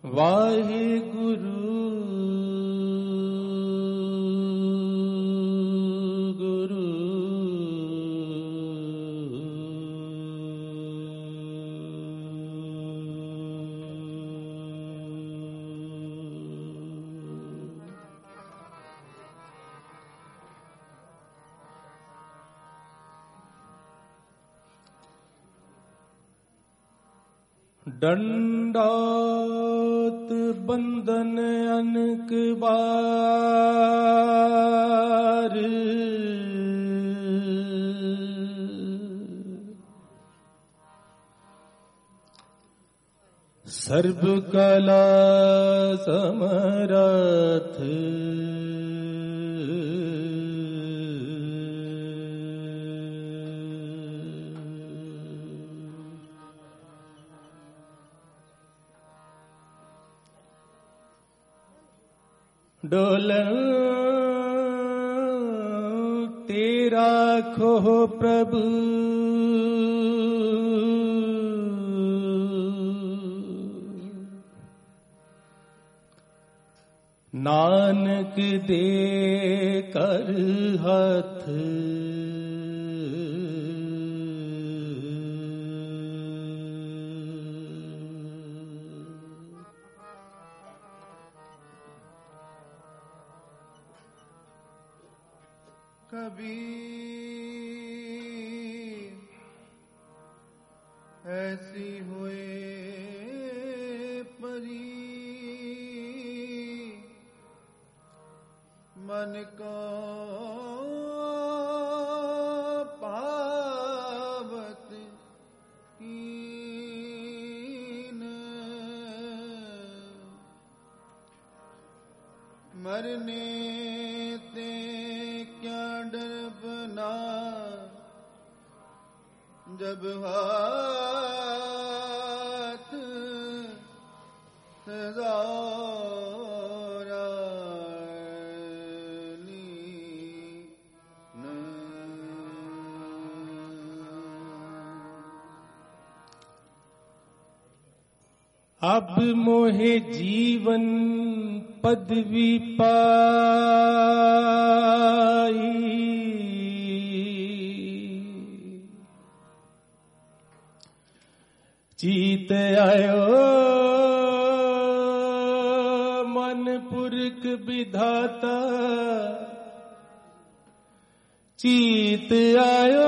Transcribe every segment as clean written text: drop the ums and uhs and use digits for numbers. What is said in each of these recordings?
वाहिगुरु गुरु दंडात बंदन अनक बार सर्व कला समरथ डोलते राखो प्रभु नानक दे कर हाथ कबीर ऐसी हुए परी मन को पावत कीन मरने ते क्या डर बना जब हाथ सजारा लीन अब मोहे जीवन पदवी पाई चीत आयो मन पुरख विधाता चीत आयो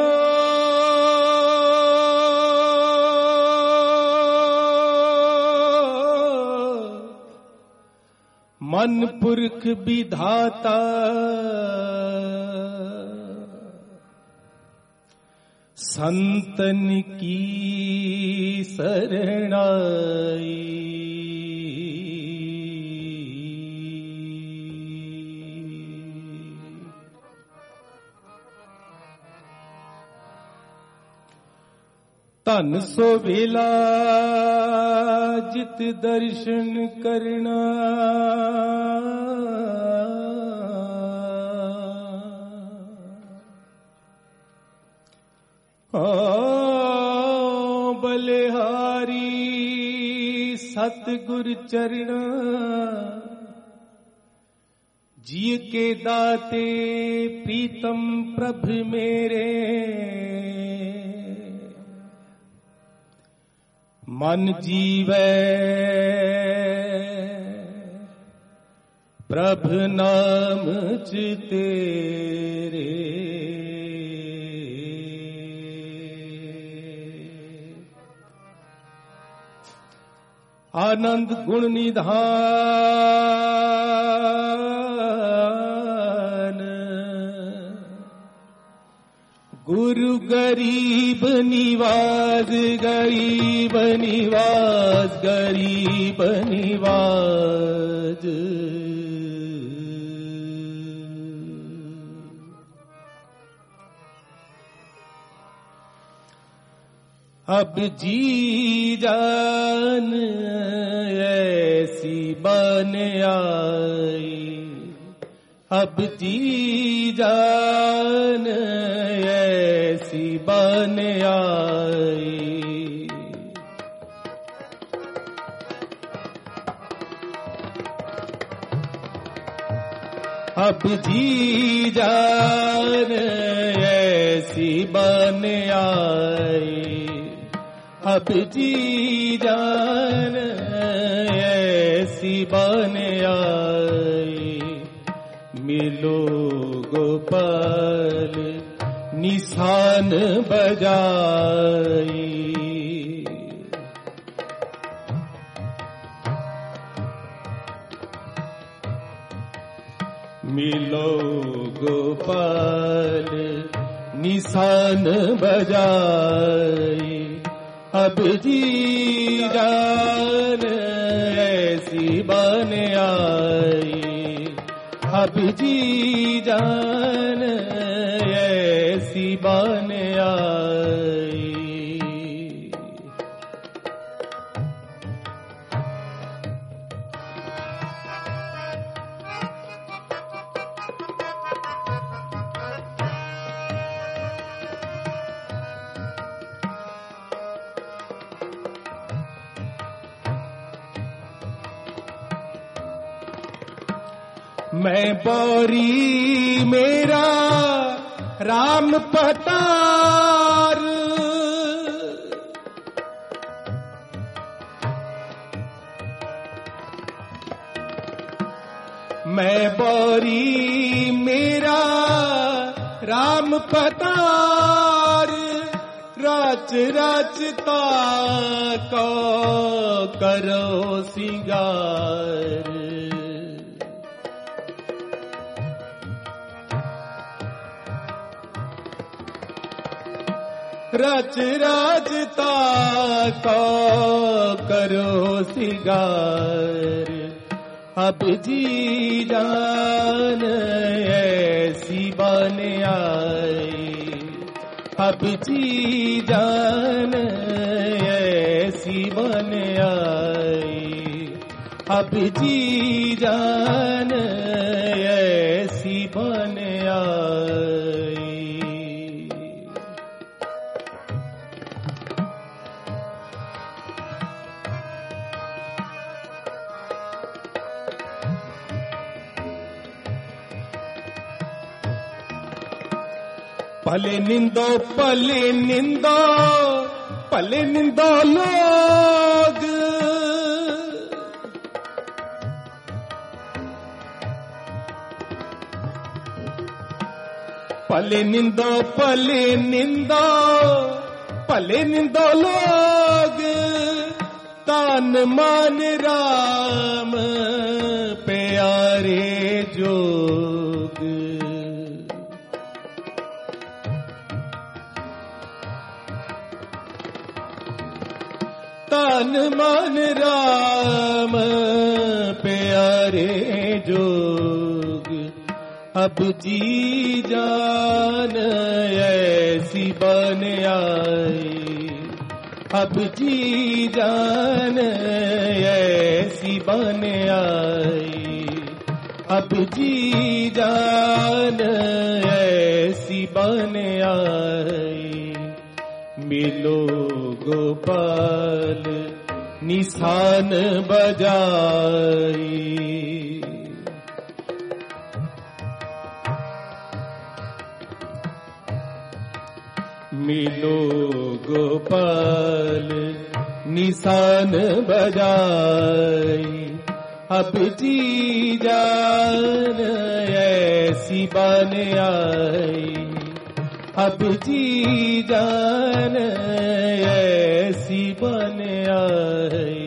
मन पुरख विधाता संतन की शरणाई तन सो वेला जित दर्शन करना बलिहारी सतगुर चरणा जिय के दाते प्रीतम प्रभ मेरे मन जीवै प्रभ नाम तेरे आनंद गुण निधान गुरु गरीब निवाज गरीब निवाज गरीब निवाज अब जी जान ऐसी बन आई अब जी जान ऐसी बन आई अब जी जान ऐसी बन आई, अब जी जान ऐसी बन आई, मिलो गोपाल निशान बजाई। मिलो गोपाल निशान बजाई, अब जी जान ऐसी बन आई, अब जी जान ऐसी बन आई। मैं बौरी मेरा राम पतार, मैं बौरी मेरा राम पतार, रच रचता को करो सिंगार। रच राजता को करो सिगार, अब जी जान ऐसी बन आई, अब जी जान ऐसी बन आई, अब जी जान ऐसी बन आई। भले निंदो भले निंदो भले निंदो लोग, भले निंदो भले निंदो भले निंदो लोग, तन मन राम प्यारे जोग। तन मन राम प्यारे जोग, अब जी जान ऐसी बन आई, अब जी जान ऐसी बन आई, अब जी जान ऐसी बन आई। मिलो गोपाल निशान बजाई, मिलो गोपाल निशान बजाई, अब जी जान ऐसी बन आई, अब जी जान ऐसी बन आई।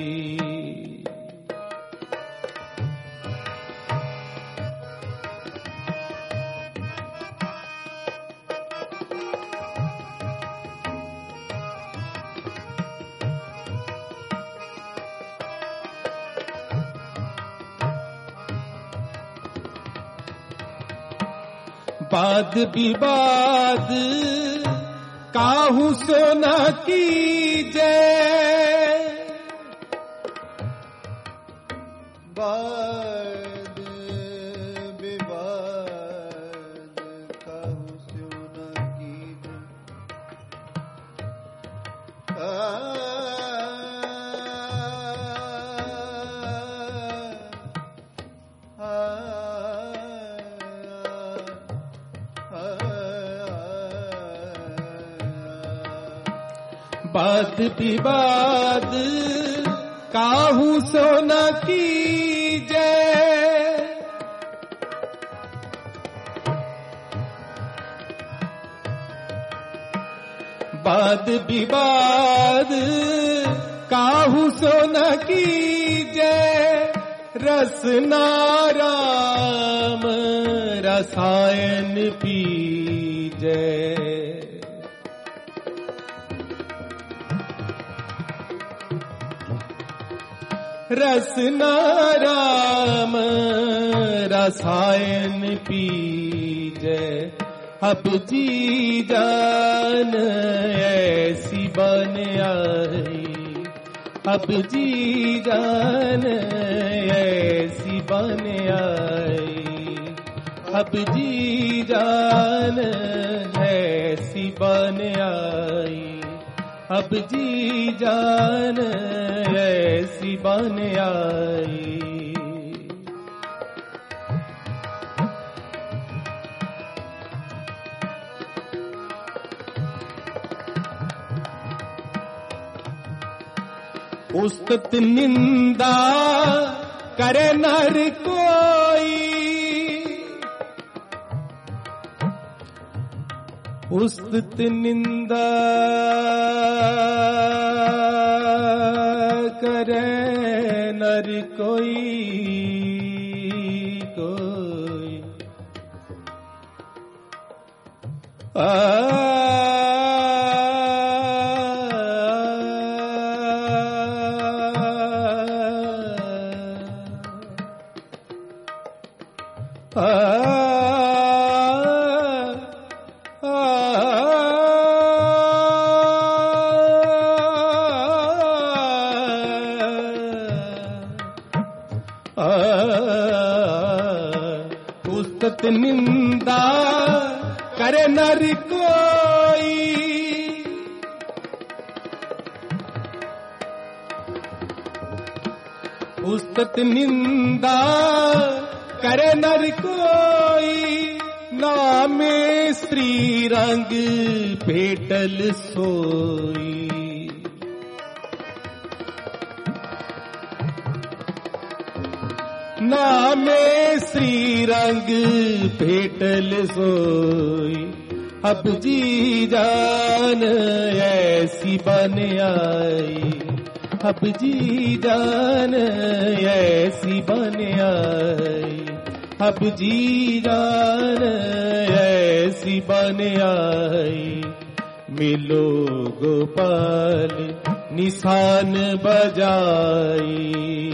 वाद विवाद काहू सो न कीजे, वाद विवाद काहू सो न कीजे, वाद विवाद काहू सो न कीजै। वाद विवाद काहू सो न कीजै। रसना राम रसायन पीजै। रसना राम रसायन पीजै। अब जी जान ऐसी बन आई। अब जी जान ऐसी बन आई। अब जी जान ऐसी बन आई। अब जी जान ऐसी बन आई। उस्तत निंदा करे नर कोई। उस्तत निंदा करे नर कोई। कोई उस्तत निंदा करे नर कोई। उस्तत निंदा करे नर कोई। नामे श्री रंग भेटल सोई। नामे श्री रंग भेटल सोई। अब जी जान ऐसी बन आई। अब जी जान ऐसी बन आई। अब जी जान ऐसी बन आई। मिलो गोपाल निशान बजाई।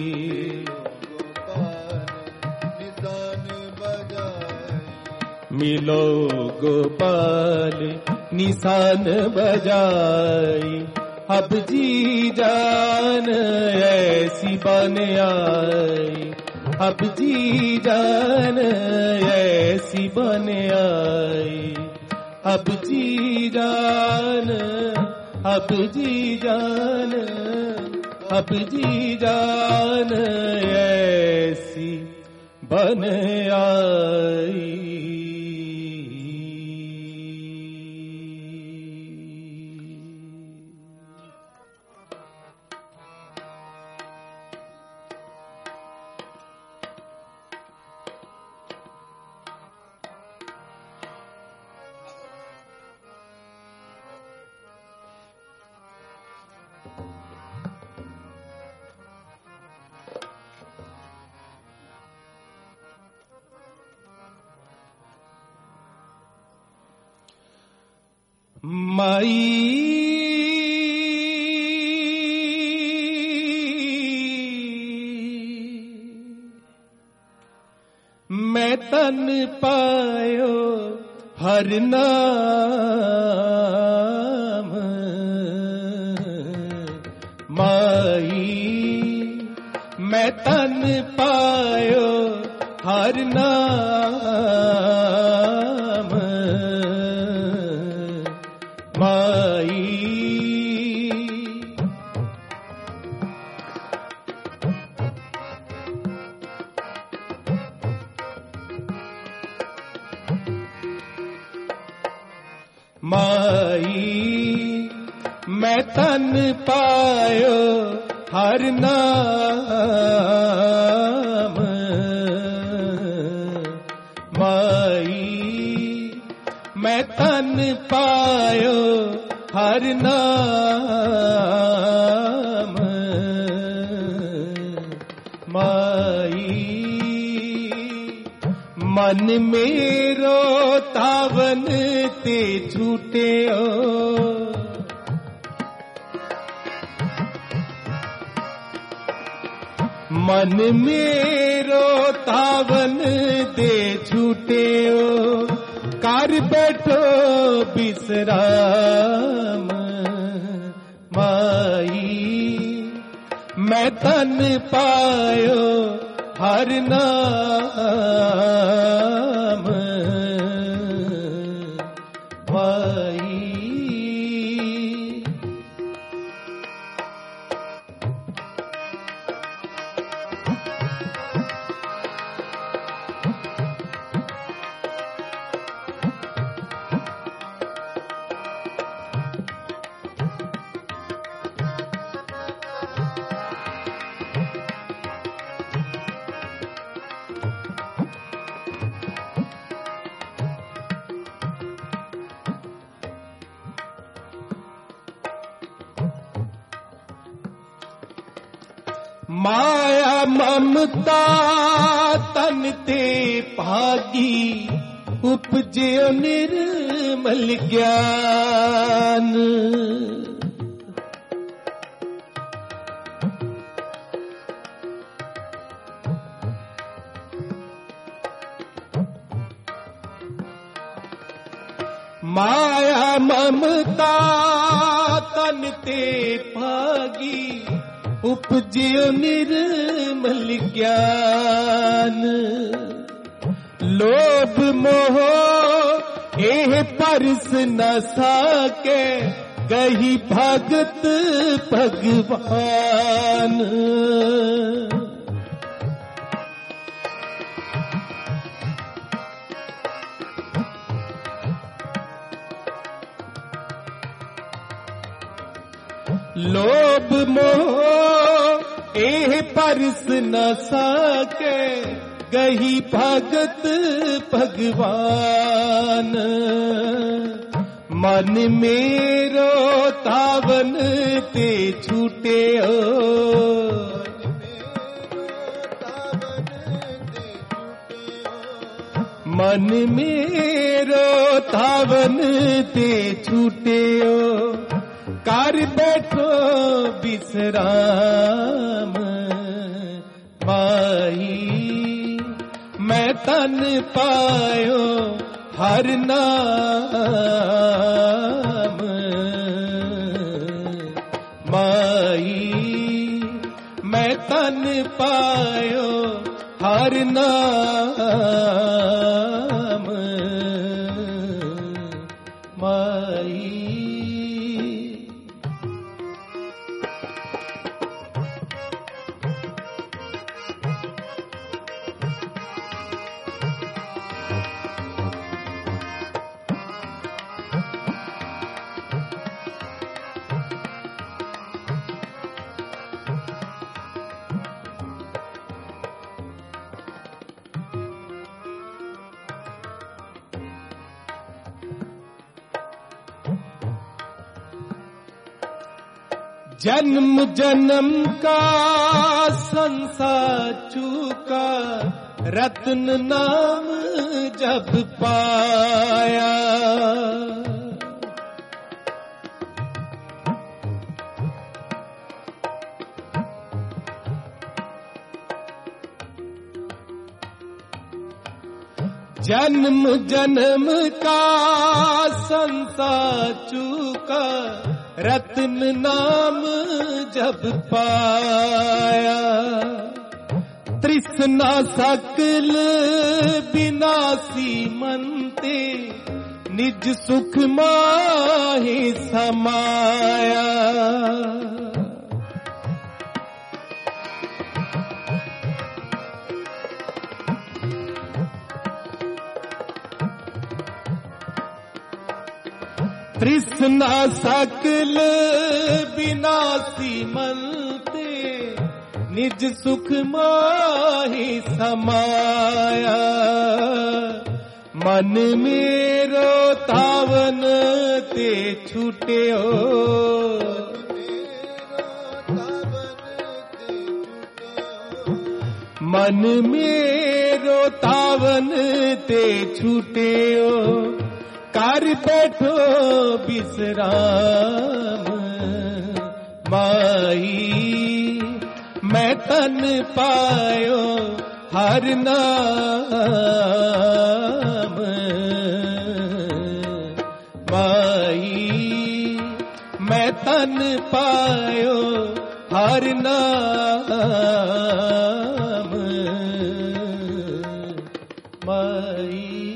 मिलो गोपाल निशान बजाई। अब जी जान ऐसी बन आई। अब जी जान ऐसी बन आई। अब जी जान अब जी जान अब जी जान ऐसी बन आई। माई मैं तन पायो हर नाम। माई मैं तन पायो हर नाम। माई माई मैं तन पायो हर नाम माई, मैं तन पायो हर नाम माई। मन मेरो तावन ते छूटियो, मन मेरो तावन दे छूटियो, कर बैठो विश्राम माई, मैं तन पायो हर नाम माई। माया ममता तन ते भागी, उपजियो निर्मल ज्ञान। माया ममता तन ते भागी, उपजियो निर्मल ज्ञान। लोभ मोह एह परस न साके, कही भगत भगवान। लोभ मोह एह परस न साके, गही भगत भगवान। मन मेरो तावन ते छूटियो, मन मेरो तावन ते छूटियो, कर बैठो विश्राम माई, मैं तन पायो हर नाम माई, मैं तन पायो हर नाम माई। जन्म जन्म का संसार चूका, रत्न नाम जब पाया। जन्म जन्म का संसार चूका, रत्न नाम जब पाया। तृष्णा सकल विनाशी मनते, निज सुख माहि समाया। तृष्णा सकल विनाशी मनते निज सुख माहि समाया। मन मेरो तावन ते छूट्यो मन मेरो तावन ते छूट्यो कर बैठो विश्राम माई मैं तन पायो हर नाम माई मैं तन पायो हर नाम माई।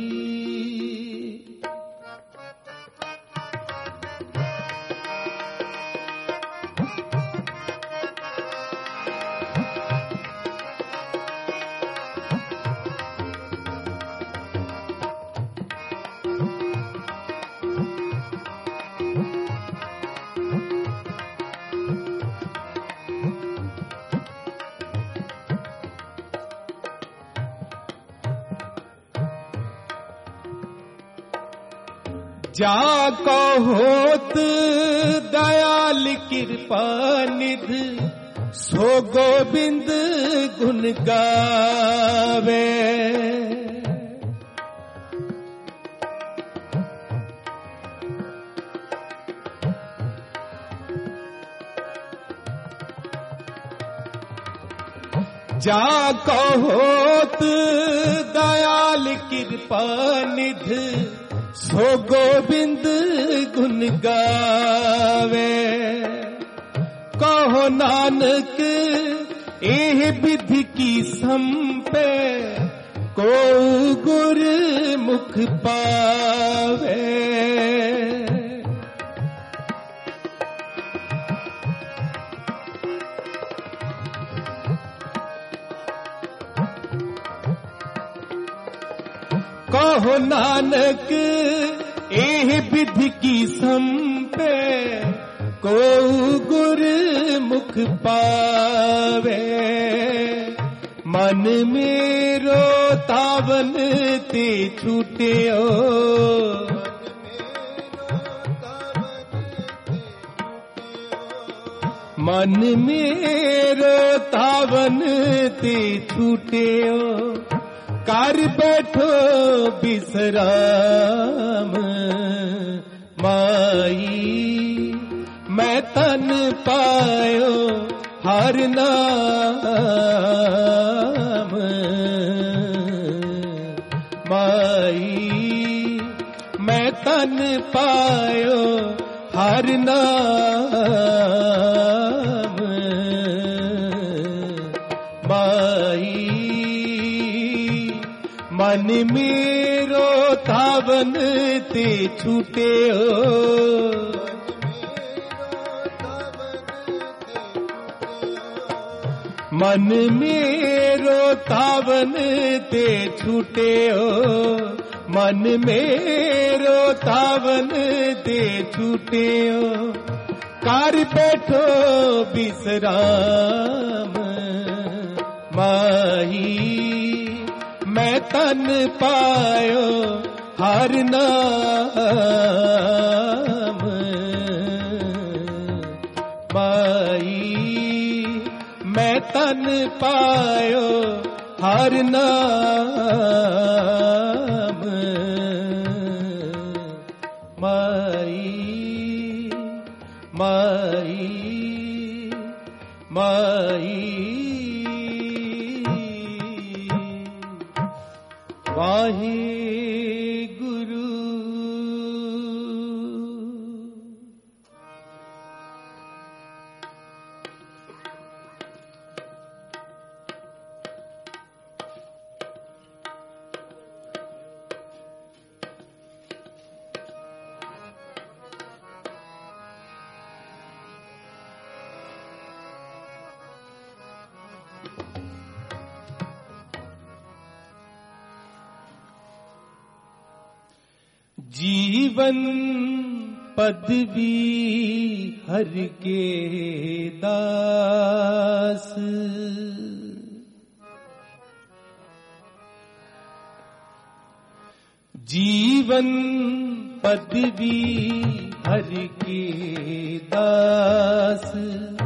जाको होत दयाल कृपा निध सो गोविंद गुण गावे। जाको होत दयाल कृपा निध सो गोविंद गुण गावे। कहो नानक एह विधि की संपे को गुर मुख पावे। कहो नानक एह विधि की संपे को गुर मुख पावे। मन मेरो तावन ते छूट्यो मन मेरो तावन ते छूट्यो कर बैठो विश्राम माई मैं तन पायो हर नाम माई मैं तन पायो हर नाम माई मन मेरो तावन ते छूट्यो मन मेरो तावन ते छूट्यो मन मेरो तावन ते छूट्यो कर बैठो विश्राम माही मैं तन पायो हर नाम माई मैं तन पायो हर नाम माई माई माई वाहे गुरु। जीवन पदवी हरि के दास। जीवन पदवी हरि के दास।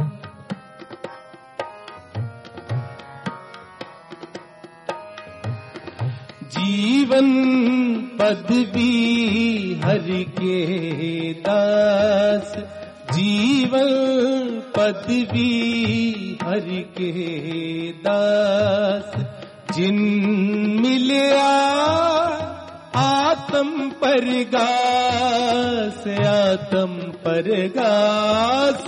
जीवन पदवी हरि के दास। जीवन पदवी हरि के दास। जिन मिलया आत्म परगास। आत्म परगास।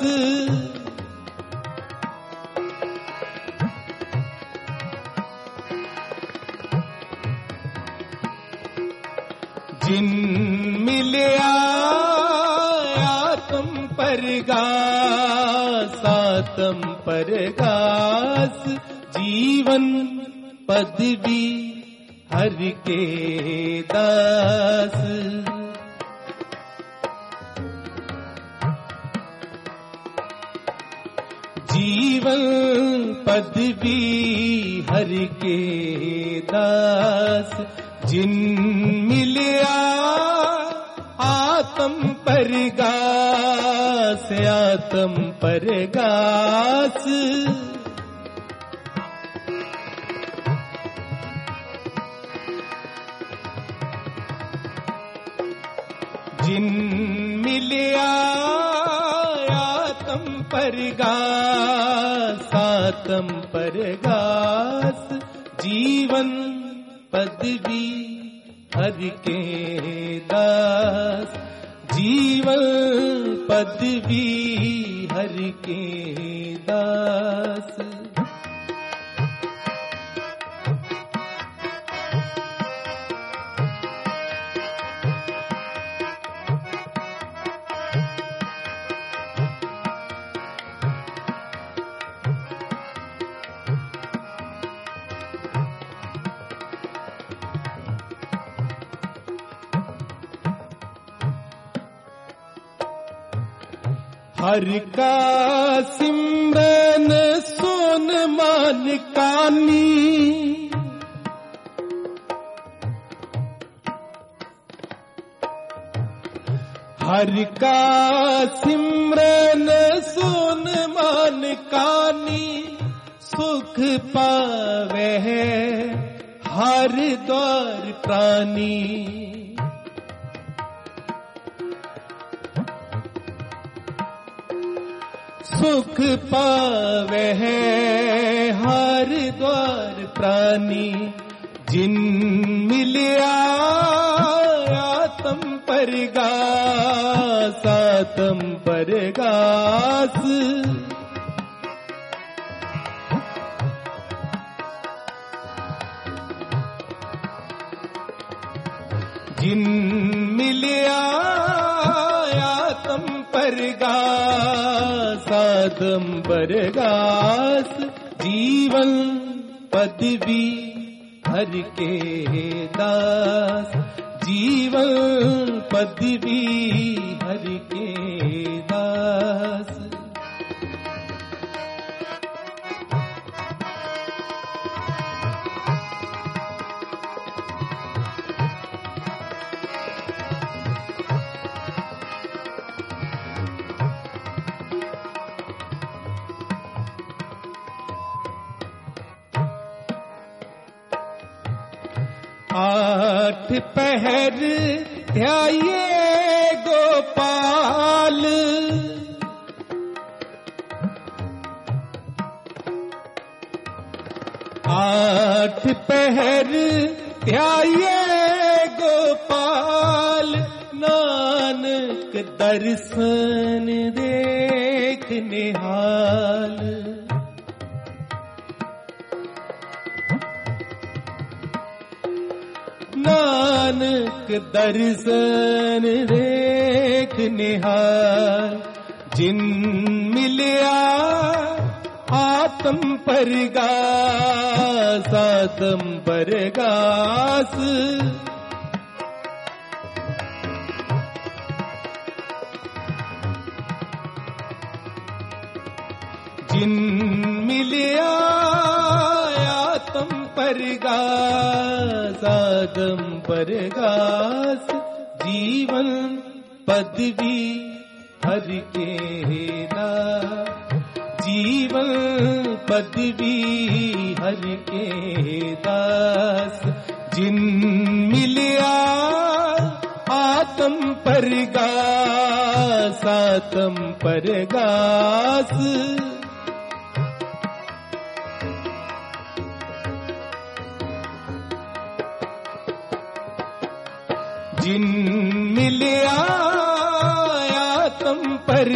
जिन मिलया आत्म परगास। आत्म परगास। जीवन पदवी हरि के दास। जीवन पदवी हरि के दास। जिन मिलया आत्म परगास। आत्म परगास। जिन मिलया आत्म परगास। आत्म परगास। जीवन पदवी हरि के दास। जीवन पदवी हरि के दास। हर का सिमरन सोन मान कानी। हर का सिमरन सोन मान कानी। सुख पावे हर द्वार प्राणी। सुख पावे हर द्वार प्राणी। जिन मिलया आत्म परगास। आत्म परगास। जिन मिलया आत्म परगास। आत्म परगास। जीवन पदवी हरि के दास। जीवन पदवी हरि के दास। आठ पहर ध्याये गोपाल। आठ पहर ध्याये गोपाल। नानक दर्शन देख निहाल। नानक दर्शन देख निहाल। जिन मिलया आत्म परगास। आत्म परगास। जिन मिलिया आतम परगास आदम परगास जीवन पदवी हर के दास जीवन पदवी हर के दास जिन मिलिया आतम परगास आतम परगास जिन मिलिया आतम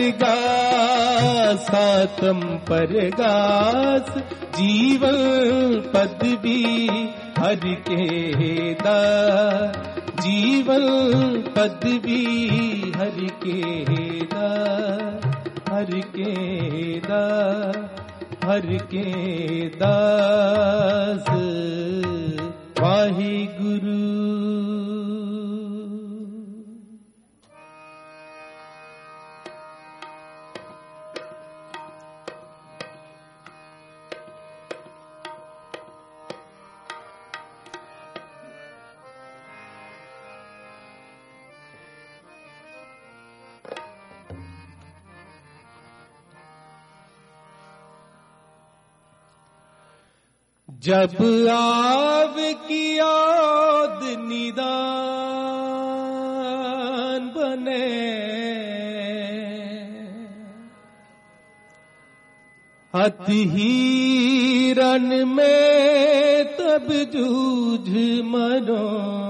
परगास आतम परगास जीवन पदवी हर के दास जीवन पदवी हर के दास हर के दास हर के दास वाहिगुरु। जब आव की याद निदान बने हथ हिरण में तब जूझ मरो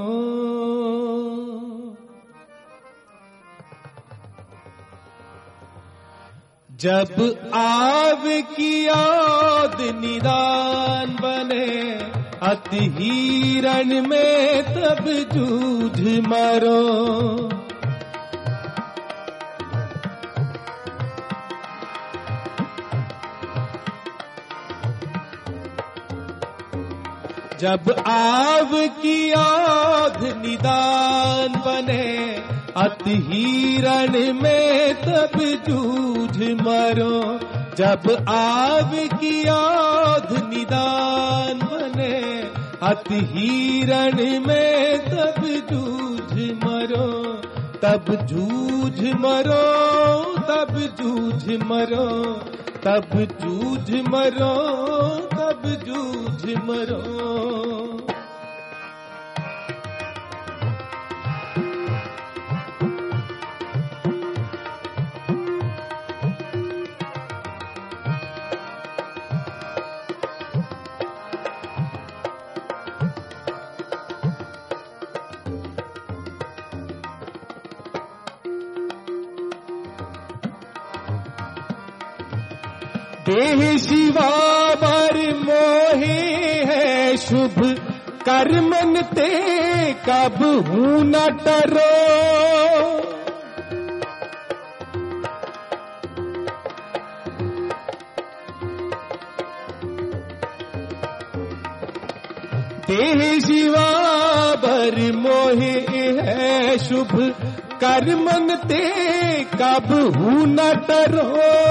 जब आव की याद निदान बने अति हिरण में तब जूझ मरो जब आव की याद निदान बने अति हिरण में तब जूझ मरो जब आव की याद निदान बने अति हिरण में तब जूझ मरो तब जूझ मरो तब जूझ मरो तब जूझ मरो तब जूझ मरो। देह शिवा बर मोहे है शुभ कर्मन ते कब हूं न डरो देह शिवा बर मोहे है शुभ कर्मन ते कब हूं न डरो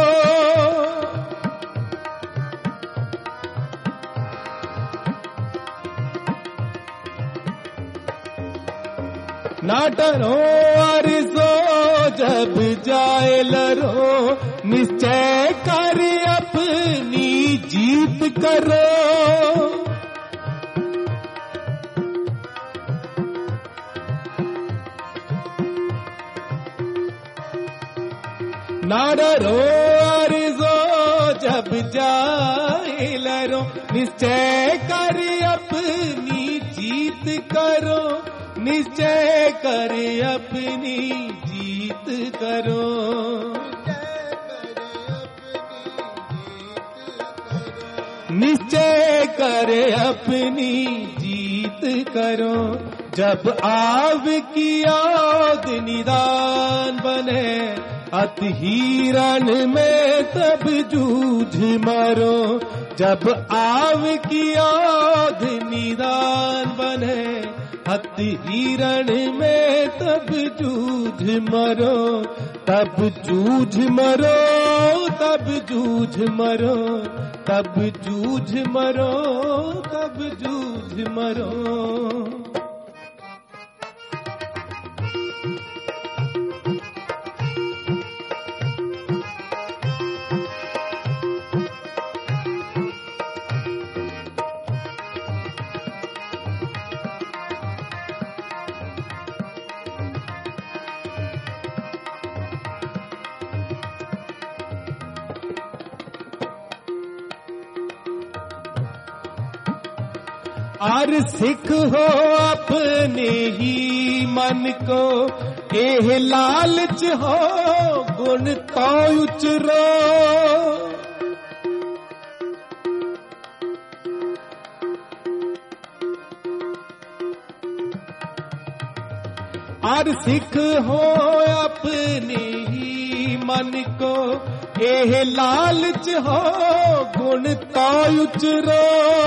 ना डरो अरसो जब जाए लरो निश्चय कर अपनी जीत करो ना डरो अरसो जब जाए लरो निश्चय कर अपनी जीत करो निश्चय कर अपनी जीत करो निश्चय कर अपनी जीत करो जब आव की याद निदान बने अति हिरण में तब जूझ मरो जब आव की याद निदान बने अत हिरण में तब जूझ मरो, तब जूझ मरो, तब जूझ मरो, तब जूझ मरो, तब जूझ मरो। और सिख हो अपने ही मन को, एह लालच हो गुण तो उचरो। और सिख हो अपने ही मन को, एह लालच हो गुण तो उचरो।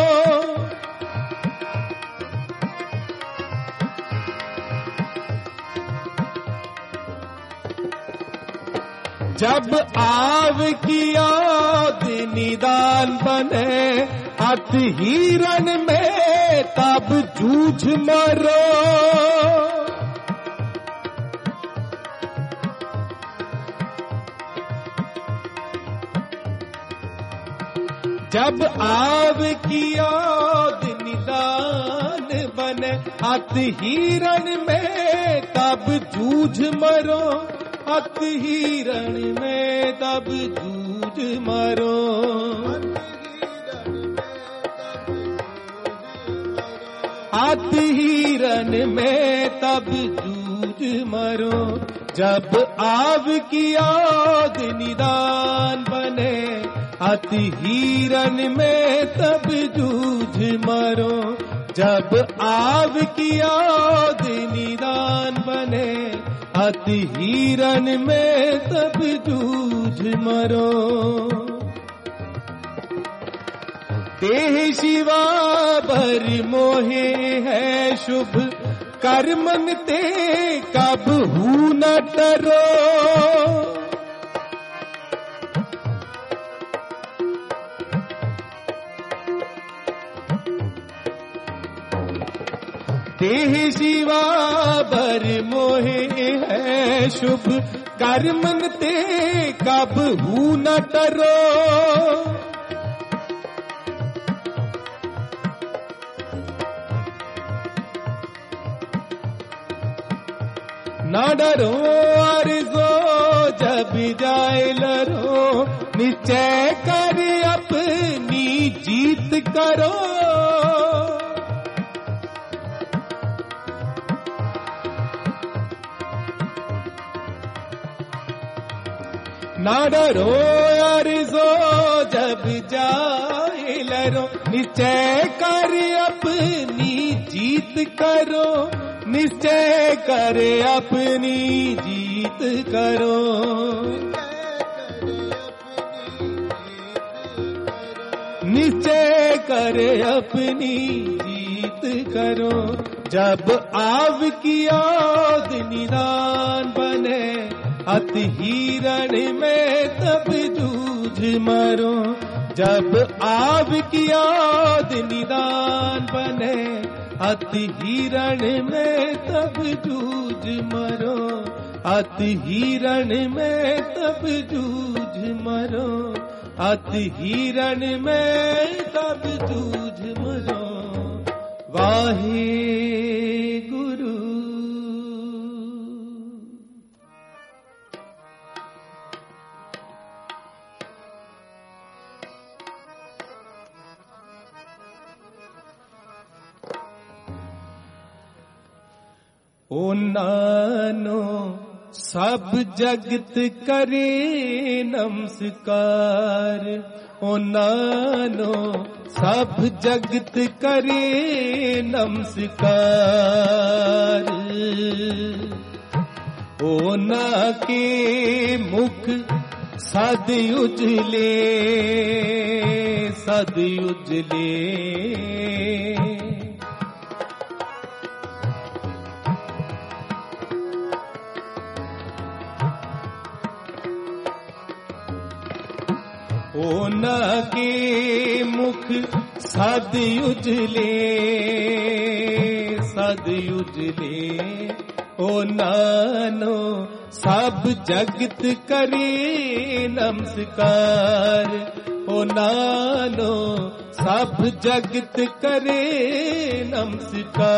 जब आव की याद निदान बने, अत हिरण में तब जूझ मरो। जब आव की याद निदान बने, अत हिरण में तब जूझ मरो, अत हिरण में तब जूझ मरो। अत हिरण में तब जूझ मरो। जब आव की याद निदान बने, अत हिरण में तब जूझ मरो। जब आव की याद निदान बने, अत हिरण में तब जूझ मरो। देह शिवा भर मोहे है शुभ, कर्मन ते कब हूँ न डरो। देह शिवा भर मोहे है शुभ, कर्मन ते कब हूँ न डरो। न डरो अर्ज़ो जब जाए लरो, निश्चय कर अपनी जीत करो। ना डरो अर्ज़ो जब जाए लरो, निश्चय कर अपनी जीत करो। निश्चय कर अपनी जीत करो। निश्चय कर अपनी जीत करो। जब आव की याद निदान बने, अत हिरण में तब जूझ मरो। जब आव की याद निदान बने, अत हिरण में तब जूझ मरो। अत हिरण में तब जूझ मरो। अत हिरण में तब जूझ मरो। वाहे गुरु। ओ नानो सब जगत करे नमस्कार। ओ नानो सब जगत करे नमस्कार। ओ ना के मुख सद उजले सद उजले। ਉਹਨਾਂ ਕੇ ਮੁਖ ਸਦ ਉਜਲੇ ਸਦ ਉਜਲੇ ਉਹਨਾਂ ਨੂੰ ਸਭ ਜਗਤ ਕਰੇ ਨਮਸਕਾਰ ਉਹਨਾਂ ਨੂੰ ਸਭ ਜਗਤ ਕਰੇ ਨਮਸਕਾਰ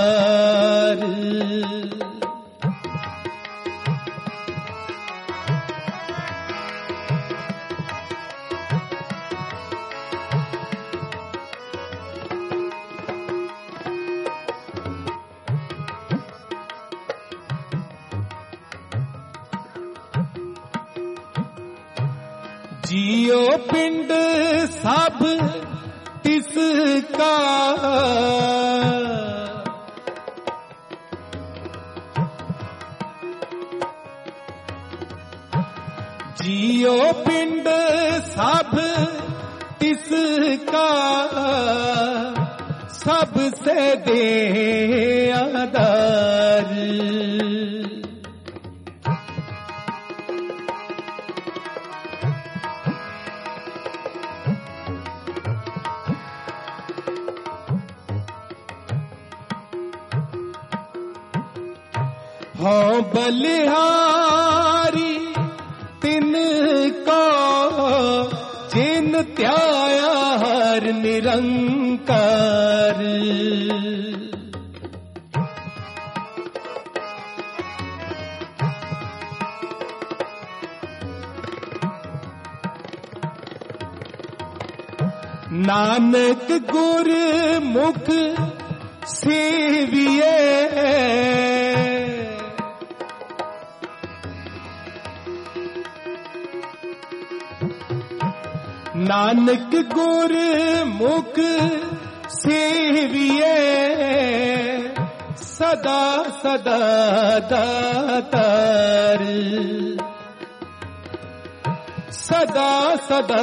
जियो पिंड सब तिसका जियो पिंड सब तिसका सबसे दे आधार हाँ बलिहारी तिनको जिन त्याया हर निरंकार नानक गुर मुख सेविए नानक गुर मुख सेविए सदा सदा दातार सदा सदा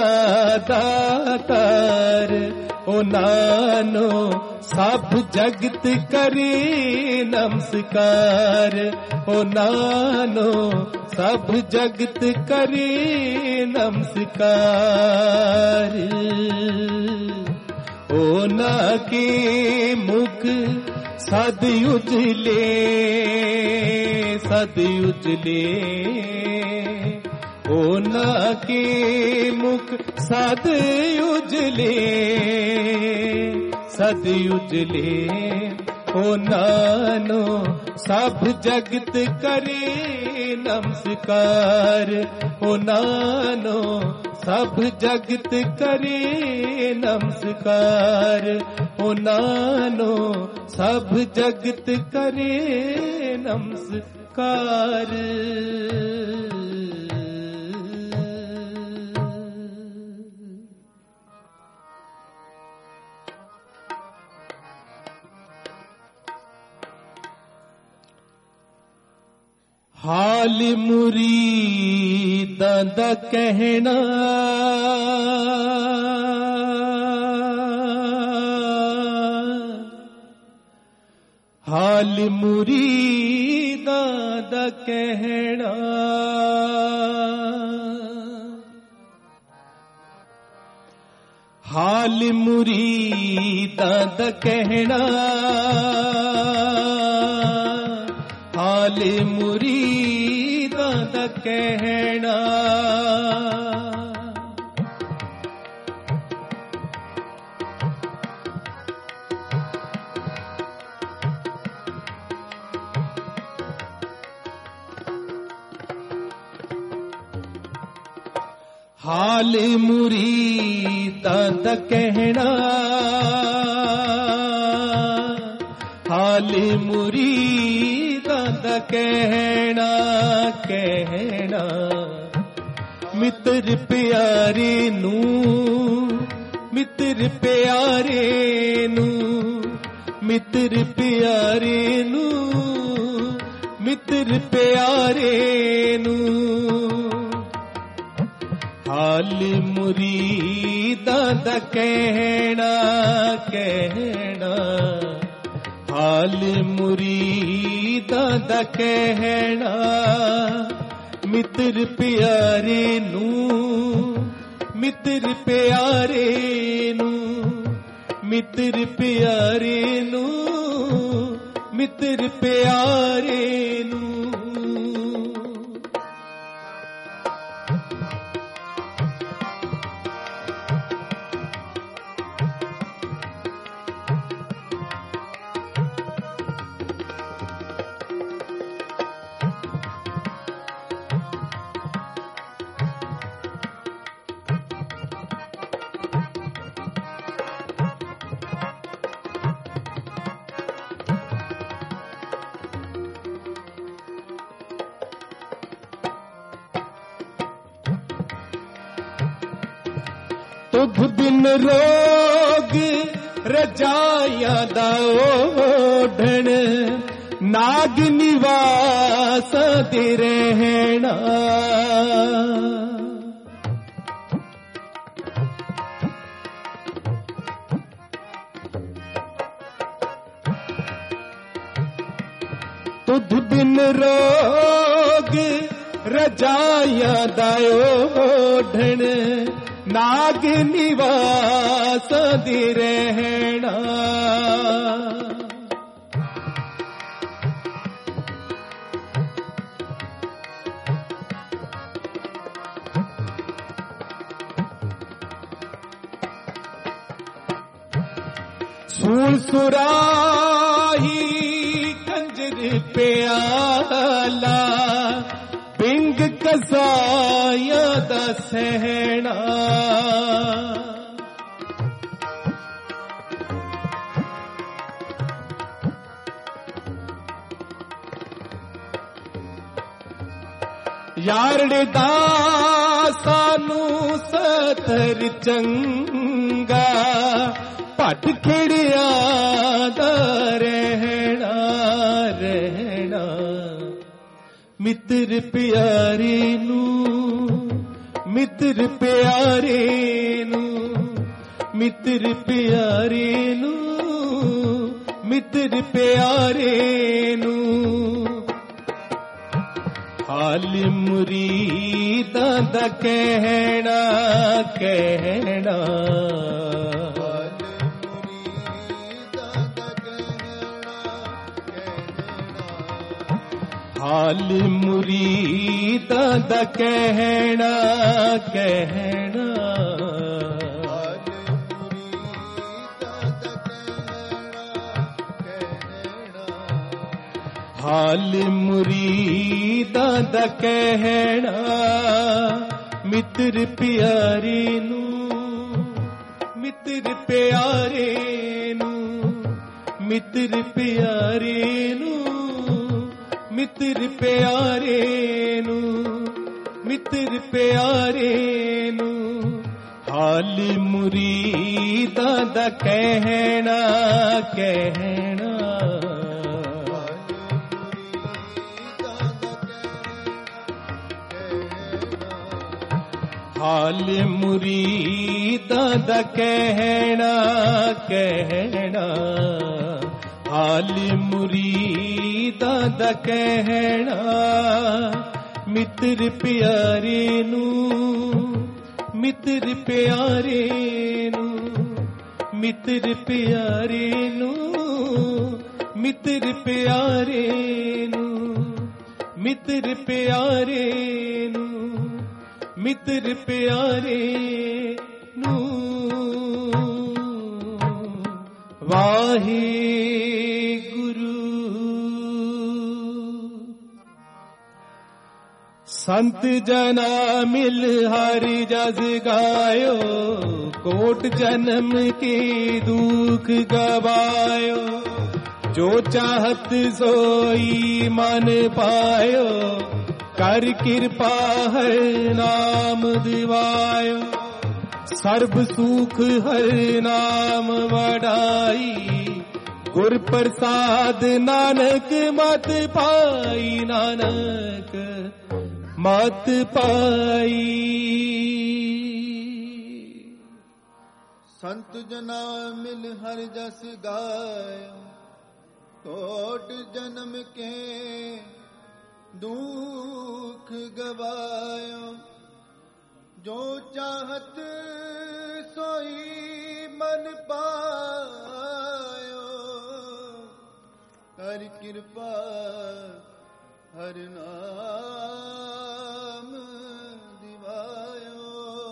दातार ओ नानो सब जगत करे नमस्कार ओ नानो सब जगत करे नमस्कार ओ ना के मुख सद उजले सद उजले ओ ना के मुख सद उजले सद उजले ओ नानो सब जगत करे नमस्कार ओ नानो सब जगत करे नमस्कार ओ नानो सब जगत करे नमस्कार हाल मुरीदां दा कहना हाल मुरीदां दा कहना हाल मुरीदां दा कहना हाल मुरीदां दा कहना हाल मुरीदां दा कहना हाल मुरीदां दा कहना कहना मित्र प्यारे नू मित्र प्यारे नू मित्र प्यारे नू मित्र प्यारे नू हाल मुरीदां दा कहना कहना हाल मुरीदां दा कहना मित्र प्यारे नू मित्र मित्र प्यारे नू, मित्र प्यारे नू, मित्र प्यारे नू। तुध बिन रोग रजाया दा ओढ़ण, नाग निवास दे रहना। तुध बिन रोग रजाया दा ओढ़ण, नाग निवास दे रहना। सूल सुराही खंजर प्याला, बिंग कसाया दा सहना। यारड़े दा सानू सतर चंगा, भट खिड़िया दा रहना रहना। मित्र प्यारे नू, मित्र प्यारे नू, मित्र प्यारे नू, मित्र प्यारे नू। हाल मुरीदां दा कहना कहना, हाल मुरीदां दा कहना कहना। हाल मुरीदां दा कहना, मित्र प्यारे नू, मित्र प्यारे नू, मित्र प्यारे नू, मित्र प्यारे नू, मित्र प्यारे नू। हाल मुरीदां दा कहना कहना। हाल मुरीदां दा कहना कहना। हाल मुरीदां दा कहना, मित्र प्यारे नू, मित्र प्यारे नू, मित्र प्यारे नू, मित्र प्यारे नू, मित्र प्यारे नू, मित्र प्यारे नू। वाहे संत जना मिल हरि जस गायो, कोट जन्म के दुख गवायो। जो चाहत सोई मन पायो, कर कृपा हर नाम दिवायो। सर्ब सुख हर नाम वडाई, गुर प्रसाद नानक मत पाई, नानक मत पाई। संत जना मिल हर जस गायो, कोट जन्म के दुख गवायो। ਜੋ ਚਾਹਤ ਸੋਈ ਮਨ ਪਾਇਓ, ਕਰ ਕਿਰਪਾ ਹਰ ਨਾਮ ਦਿਵਾਇਓ।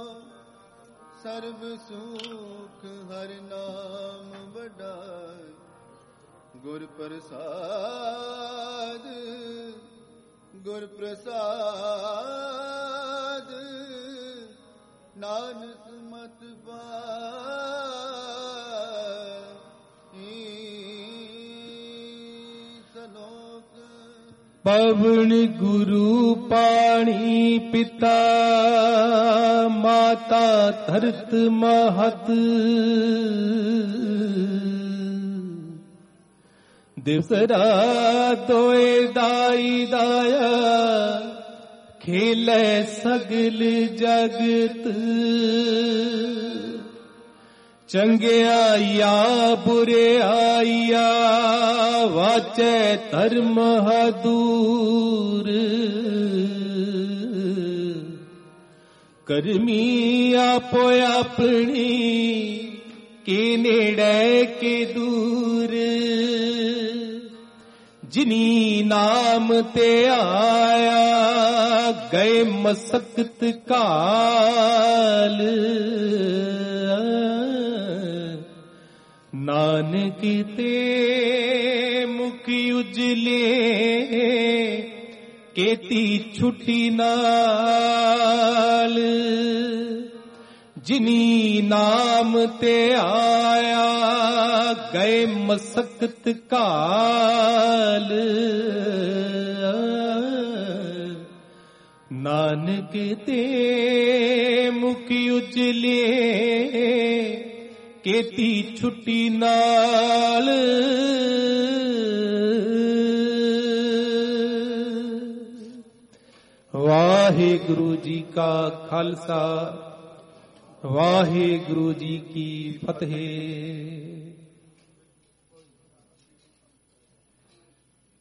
ਸਰਬ ਸੁਖ ਹਰ ਨਾਮ ਵਡਾਈ, ਗੁਰ ਪ੍ਰਸਾਦ ਗੁਰ ਪ੍ਰਸਾਦ। ਨਾਨਕ ਮਤ ਪਾਈ ਸਲੋਕ। ਪਵਨ ਗੁਰੂ ਪਾਣੀ ਪਿਤਾ, ਮਾਤਾ ਧਰਤ ਮਹਤ। ਦਿਵਸ ਰਾਤ ਦੋਏ ਦਾਈ ਦਾਇਆ, ਖੇਲੇ ਸਗਲ ਜਗਤ। ਚੰਗਿਆਈਆ ਬੁਰਿਆਈਆ, ਵਾਚੈ ਧਰਮ ਹਦੂਰ। ਕਰਮੀ ਆਪੋ ਆਪਣੀ, ਕੇ ਨੇੜੇ ਕੇ ਦੂਰ। ਜਿਨੀ ਨਾਮ ਤੇ ਆਇਆ, ਗਏ ਮਸਕਤ ਕਾਲ। ਨਾਨਕ ਤੇ ਮੁਖ ਉਜਲੇ, ਕੀਤੀ ਛੁੱਟੀ ਨਾਲ। ਜਿਨੀ ਨਾਮ ਤੇ ਆਇਆ, ਗਏ ਮਸਕਤ ਕਾਲ। ਨਾਨਕ ਤੇ ਮੁਖ ਉਜਲੇ, ਕੀਤੀ ਛੁੱਟੀ ਨਾਲ। ਵਾਹਿਗੁਰੂ ਜੀ ਕਾ ਖਾਲਸਾ, ਵਾਹਿਗੁਰੂ ਜੀ ਕੀ ਫਤਿਹ।